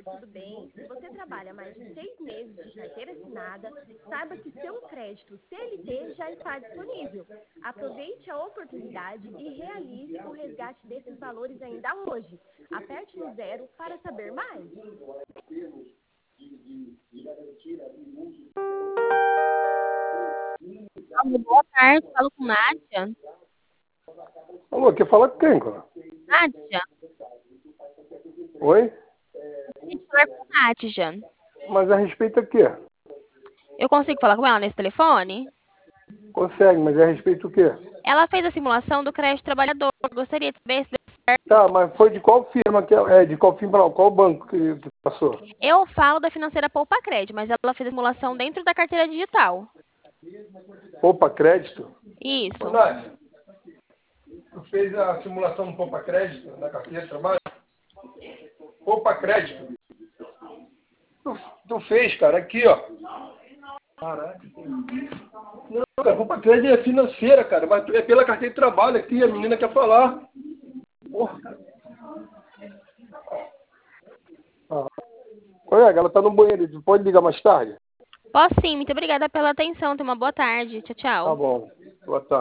Oi, tudo bem? Se você trabalha mais de 6 meses de carteira assinada, saiba que seu crédito CLT já está disponível. Aproveite a oportunidade e realize o resgate desses valores ainda hoje. Aperte no 0 para saber mais. Alô, boa tarde, falo com Nádia. Alô, quer falar com quem, cara? Nádia, Oi? gostaria de falar com Nádia. Mas a respeito a quê? Eu consigo falar com ela nesse telefone? Consegue, mas a respeito o quê? Ela fez a simulação do crédito trabalhador. Gostaria de saber se deu certo. Tá, mas foi de qual firma que é? De qual firma não? Qual banco que passou? Eu falo da financeira Poupa Crédito, mas ela fez a simulação dentro da carteira digital. Poupa Crédito? Isso. Ô, Nádia, tu fez a simulação do Poupa Crédito na carteira de trabalho? Poupa Crédito. Tu fez, cara, aqui, ó. Caraca. Não, cara, Poupa Crédito é financeira, cara, mas é pela carteira de trabalho aqui, a menina quer falar. Porra. Colega, ela tá no banheiro, pode ligar mais tarde? Posso sim, muito obrigada pela atenção. Tenha uma boa tarde. Tchau, Tá tchau. bom, boa tarde.